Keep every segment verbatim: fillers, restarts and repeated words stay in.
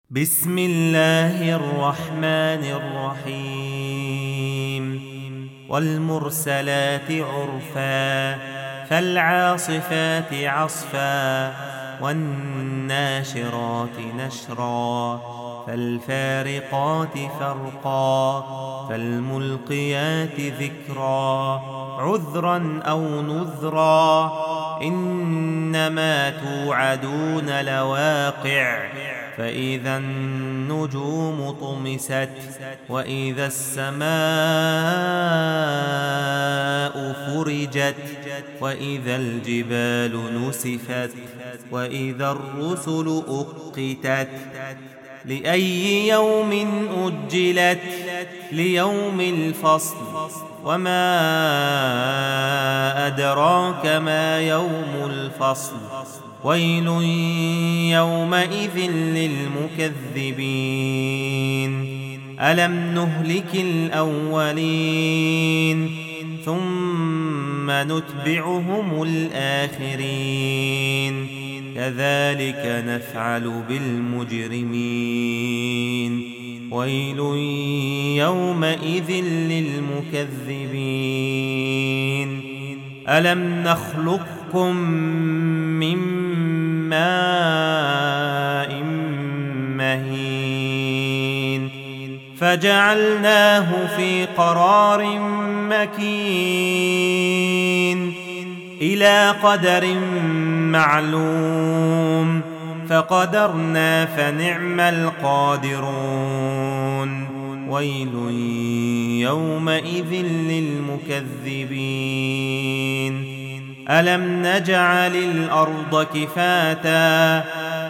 بسم الله الرحمن الرحيم والمرسلات عرفا فالعاصفات عصفا والناشرات نشرا فالفارقات فرقا فالملقيات ذكرا عذرا أو نذرا إنما توعدون لواقع فإذا النجوم طمست وإذا السماء فرجت وإذا الجبال نسفت وإذا الرسل أقتت لأي يوم أجلت ليوم الفصل وما أدراك ما يوم الفصل ويل يومئذ للمكذبين ألم نهلك الأولين ثم نتبعهم الآخرين كذلك نفعل بالمجرمين ويل يومئذ للمكذبين ألم نخلقكم من ماء مهين فجعلناه في قرار مكين إلى قدر معلوم فقدرنا فنعم القادرون ويل يومئذ للمكذبين ألم نجعل الأرض كفاتا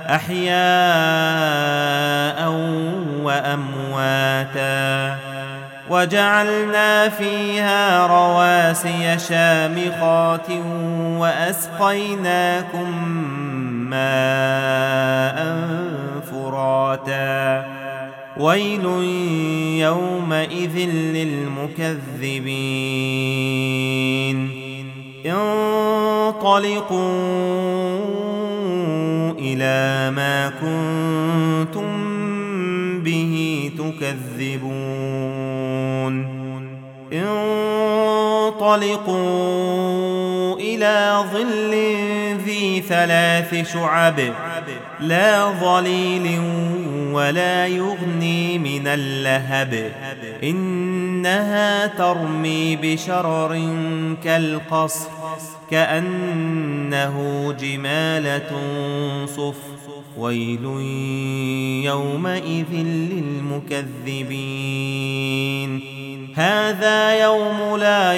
أحياء وأمواتا وجعلنا فيها رواسي شامخات وأسقيناكم ماء فراتا ويل يومئذ للمكذبين انطلقوا إلى ما كنتم به تكذبون انطلقوا إلى ظل ذي ثلاث شعب لا ظليل ولا يغني من اللهب إنها ترمي بشرر كالقصر كأنه جمالة صفر ويل يومئذ للمكذبين هذا يوم لا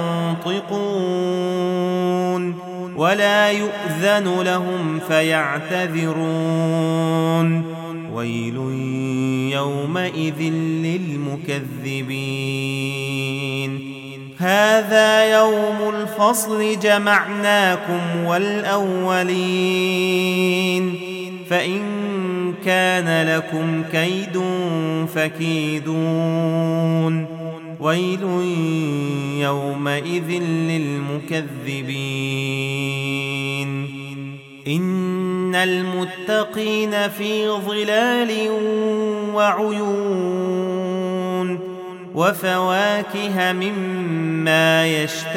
ينطقون ولا يؤذن لهم فيعتذرون ويل يومئذ للمكذبين هذا يوم الفصل جمعناكم والأولين فإن كان لكم كيد فكيدون ويل يومئذ للمكذبين إن المتقين في ظلال وعيون وفواكه مما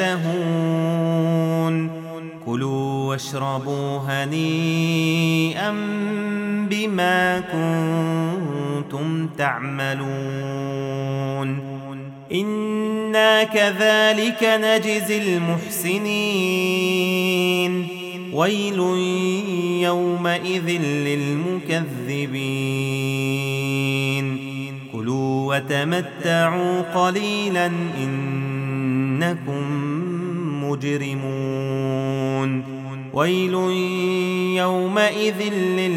يشتهون كلوا واشربوا هنيئا بما كنتم تعملون إنا كذلك نجزي المحسنين ويل يومئذ للمكذبين كلوا وتمتعوا قليلا إنكم مجرمون ويل يومئذ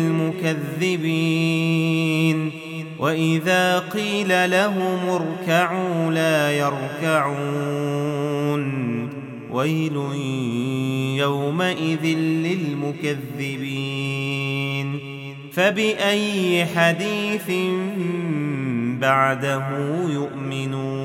للمكذبين وإذا قيل لهم اركعوا لا يركعون ويل يومئذ للمكذبين فبأي حديث بعده يؤمنون